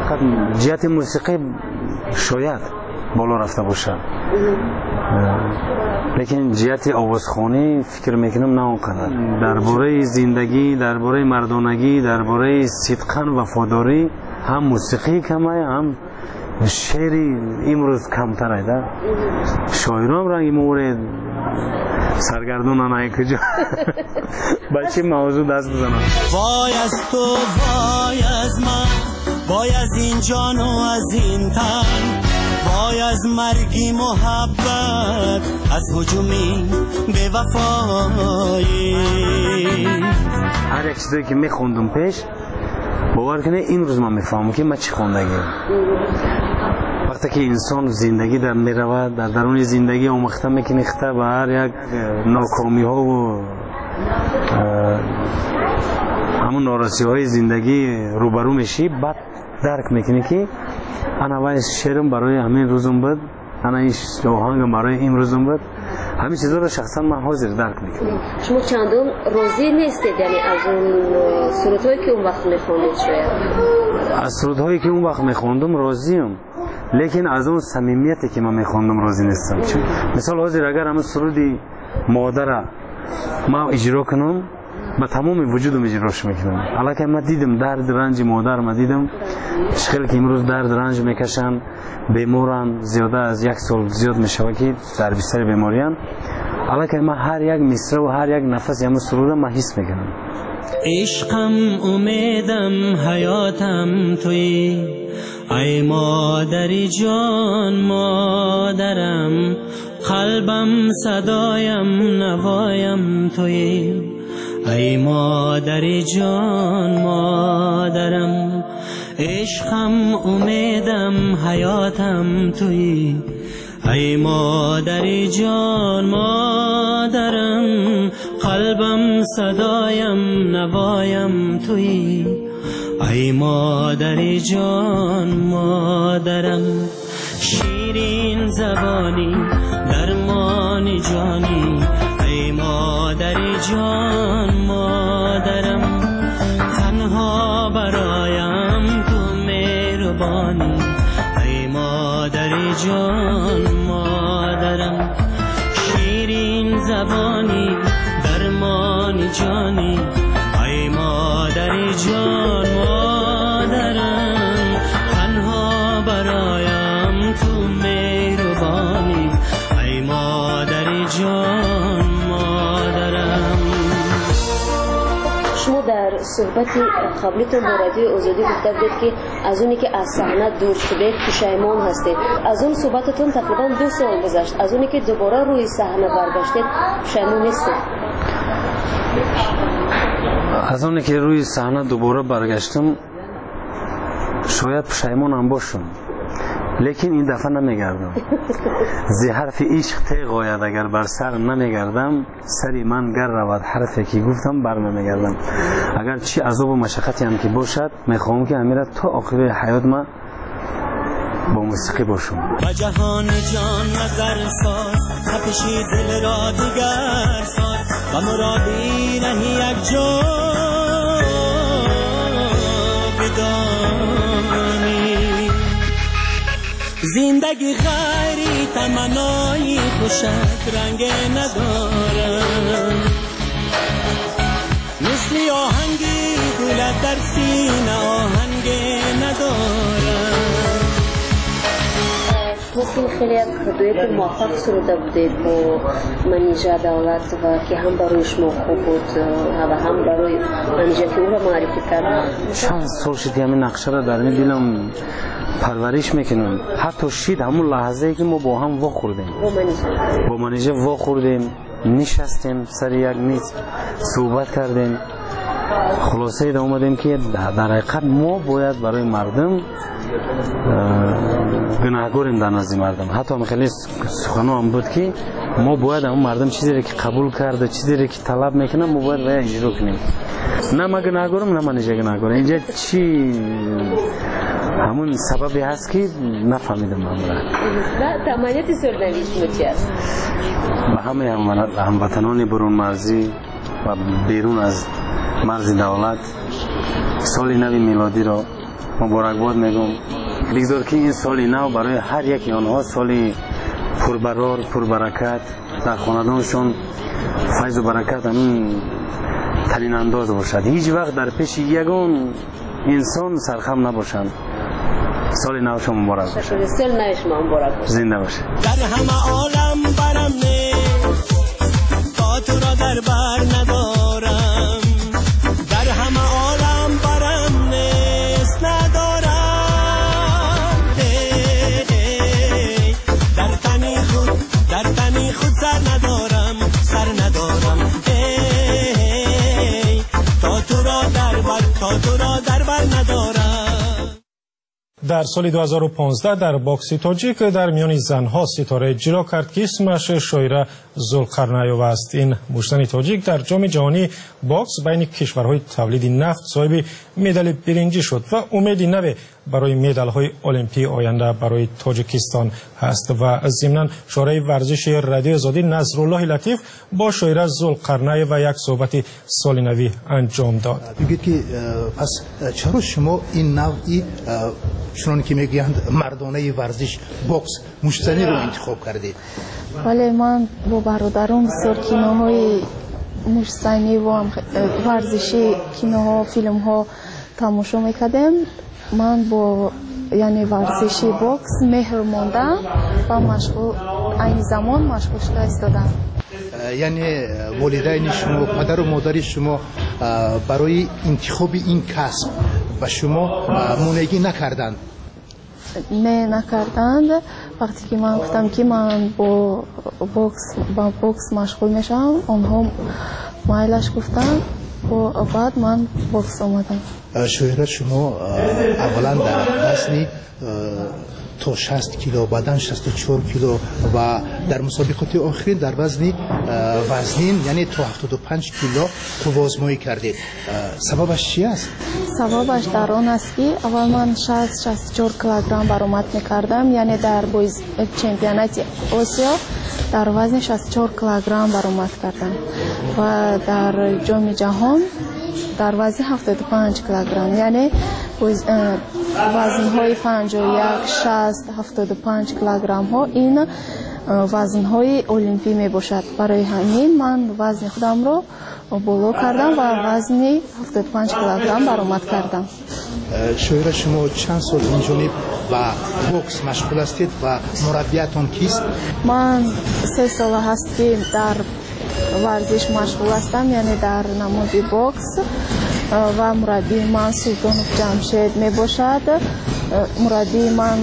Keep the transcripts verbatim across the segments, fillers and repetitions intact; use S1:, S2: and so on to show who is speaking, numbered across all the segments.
S1: فقط جهت موسیقی شاید بالا رفته باشد، لیکن جهت آوازخوانی فکر میکنم نه اونقدر. درباره زندگی، درباره مردانگی، درباره صدقاً وفاداری هم موسیقی کمه، هم شعری امروز کمتر ایده. شاعران رنگی مورد سرگردون نه کجا بچه موضوع دست بزنم.
S2: وای از تو، وای از من، وای از این جان و از این تن، وای از مرگی محبت، از هجومی به وفایی.
S1: هر یک چیزی که میخوندم پیش باور کنه این روز من میفهمم که من چی خوندگی. وقتی که انسان زندگی در میرود، در درون زندگی آموخته میکنیخته و هر یک ناکامی ها و همون نارسی های زندگی روبرو میشی، بعد درک میکنی که انا وای شعرم برای همین روزم بود، انا این آهنگم برای امروزم بود. همین چیزا رو شخصا من حاضر درک میکنم.
S3: شما چندان راضی نیستید یعنی از اون سرودهایی که اون وقت میخوندید؟ شاید
S1: از سرودهایی که اون وقت میخوندم راضیم، لیکن از اون صمیمیتی که من میخوندم راضی نیستم. مثال حاضر اگر همون سرودی مادر ما اجرا کنم با تمام وجودم اجراش میکنم. الان من دیدم درد رنج مادر، ما دیدم شخیل که امروز درد رنج میکشن، بیمارن، زیاده از یک سال زیاد میشوه که در بستر بیماریان. الان که من هر یک مصرع و هر یک نفس همون سرودم من حس میکنم.
S2: عشقم، امیدم، حیاتم توی، ای مادری جان مادرم، قلبم، صدایم، نوایم توی، ای مادری جان مادرم. عشقم، امیدم، حیاتم توی، ای مادری جان مادرم، قلبم، صدایم، نوایم توی، ای مادری جان مادرم. شیرین زبانی، درمان جانی، ای مادری جان مادرم، تنها برایم تو مهربانی، ای مادری جان مادرم. شیرین زبانی، درمان جانی، ای مادری جان مادرم، تنها برایم تو مهربانی، ای مادری جان مادرم.
S3: شما در صحبت قبلیتون با رادیو آزادی گفته بودید که از اونی که از صحنه دور شدید پشیمان هستید. از اون صحبتتون تقریبا دو سال گذشت. از اونی که دوباره روی صحنه برگشتید پشیمان نیستید؟
S1: از اونی که روی صحنه دوباره برگشتم شاید پشیمانم باشم، لیکن این دفعه نمیگردم. زی حرف عشق تیغ آید اگر بر سر نمیگردم، سری من گر رود حرفی که گفتم بر نمیگردم. اگر چی عذاب و مشقتی هم که باشد میخواهم که همیشه تا آخر حیات من با موسیقی باشم.
S2: و جهان جان نظر ساز، تپشی دل را دیگر ساز، و مرادی نهی یک جا بدانی. زندگی غیری تمنایی خوشت رنگ ندارم، مثل آهنگی دلت در سینه آهنگ ندارم.
S3: مثل خیلی یک دویت موفق سروده بودید با منیژه دولت و که هم برای شما خوب بود و هم برای منیژه که او را معرفی کرد.
S1: چند سال شدی همین نقشه را در این دلم پرورش میکنم. حتی شید همون لحظه ای که ما با هم وا خوردیم،
S3: با منیژه
S1: با منیژه وا خوردیم، نشستیم سر یک میز صحبت کردیم. خلاصه ایده اومدیم که در حقیقت ما باید برای مردم گناهگاریم در نزد مردم. حتی خیلی سخنان هم بود که ما باید اون مردم چیزی که قبول کرده، چیزی که طلب میکنه ما باید باید اجرا کنیم. نه ما گناهگارم نه منیژه گناهگارم. اینجا چی همون سببی هست که نفهمیدم من را.
S3: نه تمانیت سرنوشت چی است؟
S1: به همه هموطنان برون مرزی و بیرون از مرز دولت سال نو میلادی را مبارکباد میگم. بگذار که این سال نو برای هر یکی آنها سالی پربرار پربرکت در خاندانشون فیض و برکت همین ترین انداز باشد. هیچ وقت در پیش یگان انسان سرخم نباشند. سال نو شما مبارک باشه.
S3: سال نو شما مبارک باشه.
S1: زنده باشه.
S2: در همه عالم برم نه با تو را در بر ندارم. در همه عالم برم نیست ندارم. در تنی خود در تنی خود سر ندارم سر ندارم. تا تو را در بر تا تو را در بر ندارم.
S4: در سال دو هزار و پانزده در باکس تاجیک در میان زنها ستاره اجرا کرد که اسمش شایره ذوالقرنیوف است. این مشتن تاجیک در جام جهانی باکس بین کشورهای تولید نفت صاحب مدال برنجی شد و امید نو برای مدال های المپی آینده برای تاجیکستان هست. و ضمناً شورای ورزش رادیو آزادی نصرالله لطیف با شایره ذوالقرنیوف و یک صحبت سال نوی انجام داد.
S5: بگید که پس چرا شما این نوعی چون که میگویند مردانه ورزش باکس مشتنی رو انتخاب کردید؟
S6: ولی من با برادرم بسیار کینوهای مشتنی و ورزشی کینوها فیلم ها تماشا میکردم. من با یعنی ورزشی باکس مهر موندم و مشغول این زمان مشغول شده ایستادم.
S5: یعنی والدین شما پدر و مادر شما برای انتخاب این کسب و شما مانعی نکردند؟
S6: نه نکردند. وقتی که من گفتم که من با باکس با باکس مشغول میشم اونها مایلش گفتن و بعد من باکس آمدم.
S5: شایره شما اولا در وزن تا شصت کیلو بعداً شصت و چهار کیلو و در مسابقات آخرین در وزن وزنین یعنی تا هفتاد و پنج کیلو توازمایی کردید. سببش چی است؟
S6: سببش در آن است که اول من شصت شصت و چهار کیلوگرم برآمد میکردم، یعنی در بویز چمپیونات آسیا در وزن شصت و چهار کیلوگرم برآمد کردم و در جام جهان در وزن هفتاد و پنج کیلوگرم، یعنی وزن‌های پنجاه و یک، شصت، هفتاد و پنج کیلوگرم ها این وزن‌های المپی می باشد. برای همین من وزن خودم رو بالا کردم و وزن هفتاد و پنج کیلوگرم برآمد کردم.
S5: شایره شما چند سال این جانب و باکس مشغول هستید و مربیتان کیست؟
S6: من سه سال هست که در ورزش مشغول هستم، یعنی در نماد باکس و مربی من سلطانوف جمشید می باشد. مربی من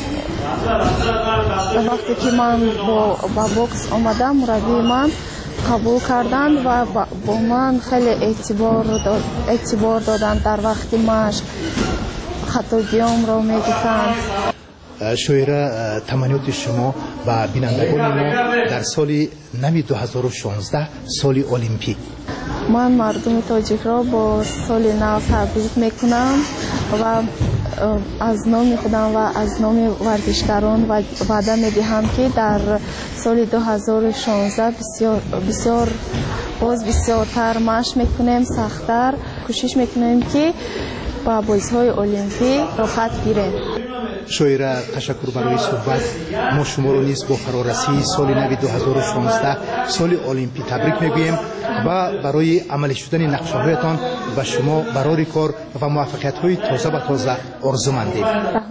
S6: وقتی که من با, با باکس آمدم مربی من قبول کردند و با من خیلی اعتبار, داد، اعتبار دادند. در وقتی مشق خطاگیام را می گفتند.
S5: شایره تمنیات شما و بینندگان ما در سال نو دو هزار و شانزده سال المپی.
S6: من مردم تاجیک را با سال نو تبریک میکنم و از نام خودم و از نام ورزشکاران و وعده میدهم که در سال دو هزار و شانزده بسیار بسیار باز بسیارتر مشق میکنیم، سختتر کوشش میکنیم که با بازی‌های المپی راحت گیریم.
S5: شایره تشکر برای صحبت. ما شما رو نیز با فرارسی سال نو دو هزار و شانزده سال المپی تبریک میگوییم و برای عملی شدن نقشه‌هایتان و شما برای کار و موفقیت‌های تازه و تازه آرزومندیم.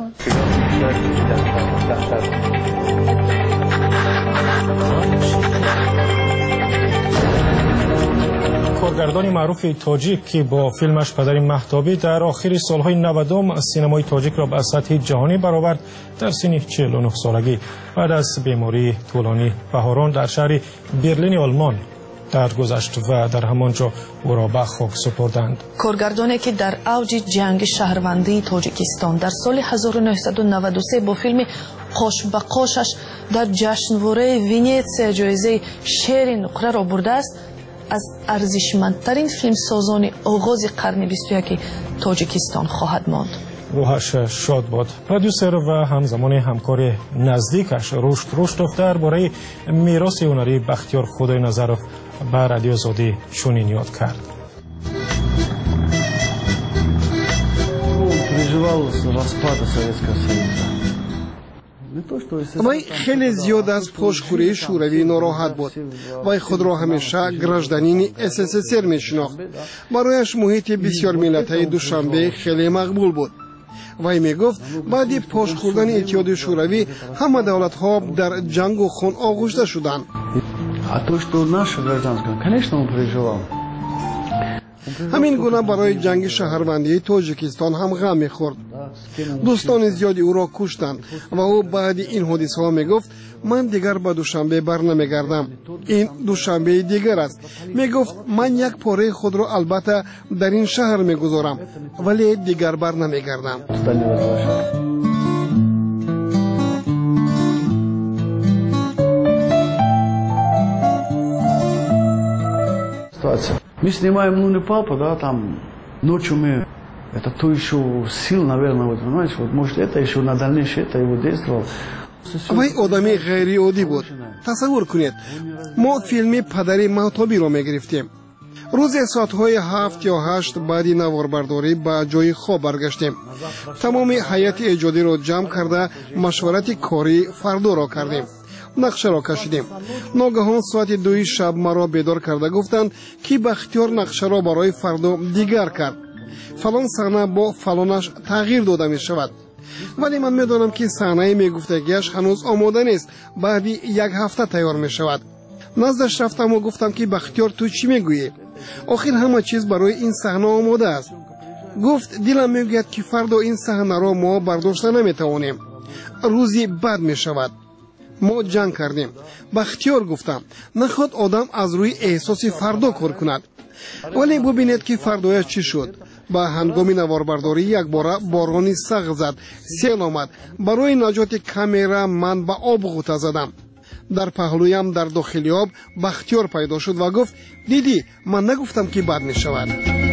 S4: کارگردان معروف تاجیک که با فیلمش پدر مهتابی در آخر سالهای نود سینمای تاجیک را به سطح جهانی برآورد، در سن چهل و نه سالگی بعد از بیماری طولانی بهاران در شهر برلین آلمان درگذشت و در همانجا او را به خاک سپردند.
S7: کارگردانی که در اوج جنگ شهروندی تاجیکستان در سال هزار و نهصد و نود و سه با فیلم قاش به قاشش در جشنواره ونیتسیا جایزه شعر نقره را برده است، از ارزشمندترین فیلمسازان آغاز قرن بیست و یک تاجیکستان خواهد ماند.
S4: روحش شاد باد. پرودیوسر و همزمان همکار نزدیکش رشد رشدوف درباره میراث هنری بختیار خدای نظرов به رادیو آزادی چنین یاد کرد.
S1: Приживался
S8: распада Советского Союза.
S9: вай хеле зиёд аз пошхӯрии шӯравӣ нороҳат буд. вай худро ҳамеша гражданини СССР мешинохт. барояш муҳити бисёрмиллатаи Душанбе хеле мақбул буд. вай мегуфт баъди пошхӯрдани Иттиҳоди Шӯравӣ ҳама давлатҳо дар ҷангу хун оғӯшта шуданд.
S8: А то, что наше гражданское, конечно, он переживал.
S9: ҳамин гуна барои ҷанги шаҳрвандии Тоҷикистон ҳам ғам мехӯрд. дӯстони зиёди ӯро куштанд ва ӯ баъди ин ҳодисаҳо мегуфт ман дигар ба Душанбе барнамегардам. ин Душанбеи дигар аст. мегуфт ман як пораи худро албатта дар ин шаҳр мегузорам, вале дигар барнамегардам.
S8: Мы снимаем «Лунный папа», да, там ночью мы, это то еще сил, наверное, вот, понимаете, вот, может, это еще на дальнейшее, это его действовало.
S9: вай одами ғайриоддӣ буд. тасаввур кунед, мо филми «Падари Маҳтобиро» мегирифтем. рӯзе соатҳои ҳафт ё ҳашт баъди наворбардорӣ ба ҷои хоб баргаштем. тамоми ҳайати эҷодиро ҷамъ карда машварати кори фардоро кардем. нақшаро кашидем. ногаҳон соати дуи шаб маро бедор карда гуфтанд ки Бахтиёр нақшаро барои фардо дигар кард. фалон саҳна бо фалонаш тағйир дода мешавад. вале ман медонам ки саҳнаи мегуфтагиаш ҳанӯз омода нест, баъди як ҳафта тайёр мешавад. наздаш рафтаму гуфтам ки Бахтиёр ту чӣ мегӯӣ? охир ҳама чиз барои ин саҳна омода аст. гуфт дилам мегӯяд ки фардо ин саҳнаро мо бардошта наметавонем. рӯзи бад мешавад. мо ҷанг кардем. Бахтиёр гуфтам наход одам аз рӯи эҳсоси фардо кор кунад. вале бубинед ки фардояш чӣ шуд. ба ҳангоми наворбардорӣ якбора борони сағ зад, сел омад. барои наҷоти камера ман ба об ғута задам. дар паҳлӯям дар дохили об Бахтиёр пайдо шуд ва гуфт дидӣ ман нагуфтам ки бад мешавад.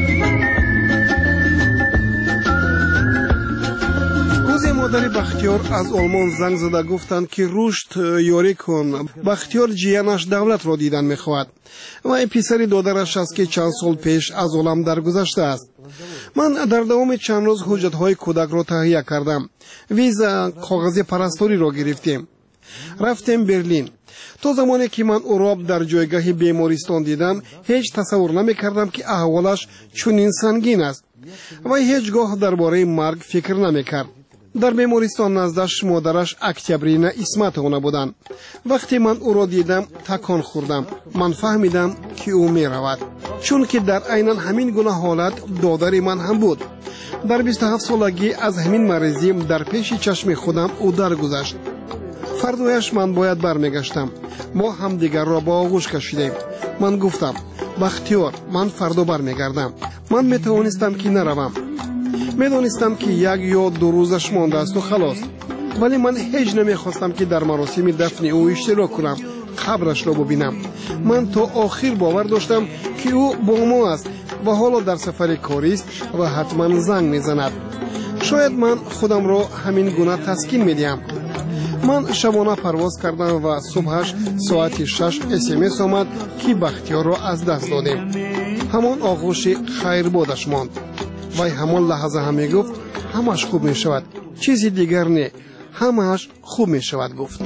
S9: рӯзе модари Бахтиёр аз олмон занг зада гуфтанд ки рушд ёрӣ кун. Бахтиёр ҷиянаш давлатро дидан мехоҳад. вай писари додараш аст ки чанд сол пеш аз олам даргузаштааст. ман дар давоми чанд рӯз ҳуҷҷатҳои кӯдакро таҳия кардам. виза коғази парасториро гирифтем. рафтем Берлин. то замоне ки ман ӯро дар ҷойгоҳи бемористон дидам, ҳеҷ тасаввур намекардам ки аҳволаш чунин сангин аст. вай ҳеҷ гоҳ дар бораи марг фикр намекард. дар бемористон наздаш модараш Октябрина Исматовна буданд. вақте ман ӯро дидам, такон хӯрдам. ман фаҳмидам ки ӯ меравад, чунки дар айнан ҳамин гуна ҳолат додари ман ҳам буд. дар бисту ҳафт солагӣ аз ҳамин марезӣ дар пеши чашми худам ӯ даргузашт. фардояш ман бояд бармегаштам. мо ҳамдигарро ба оғӯш кашидем. ман гуфтам Бахтиёр, ман фардо бармегардам. ман метавонистам ки наравам. медонистам ки як ё ду рӯзаш мондаасту халос. вале ман ҳеҷ намехостам ки дар маросими дафни ӯ иштирок кунам, қабрашро бубинам. ман то охир бовар доштам ки ӯ бо мо аст ва ҳоло дар сафари корист ва ҳатман занг мезанад. шояд ман худамро ҳамин гуна таскин медиҳам. ман шабона парвоз кардам ва субҳаш соати шаш смс омад ки Бахтиёрро аз даст додем. ҳамон оғӯши хайрбодаш монд. вай ҳамон лаҳза ҳам мегуфт ҳамаш хуб мешавад, чизи дигар не, ҳамаш хуб мешавад гуфт.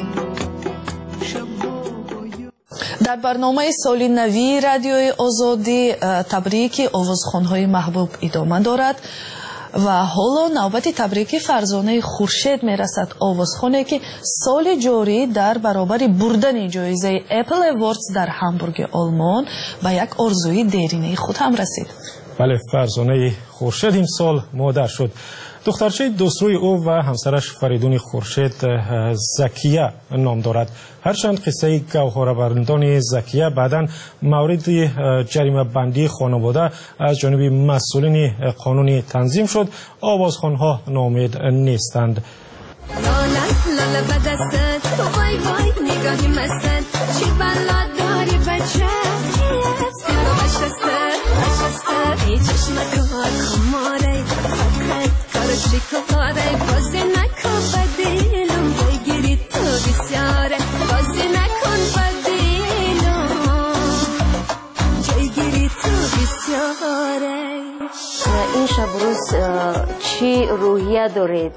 S7: дар барномаи соли навии радиои озодӣ табрики овозхонҳои маҳбуб идома дорад ва ҳоло навбати табрики Фарзонаи Хуршед мерасад, овозхоне ки соли ҷорӣ дар баробари бурдани ҷоизаи Apple Awards дар Ҳамбурги Олмон ба як орзуи дерinaи худ ҳам расид.
S4: бале, Фарзонаи Хуршед имсол модар шуд. духтарчаи дӯструи ӯ ва ҳамсараш Фаридуни Хуршед Закия ном дорад. ҳарчанд қиссаи гавҳорабардони Закия баъдан мавриди ҷаримабандии хонавода аз ҷониби масъулини қонунӣ танзим шуд, овозхонҳо ноумед нестанд.
S3: این شب روز چی روحیت
S10: ندارید.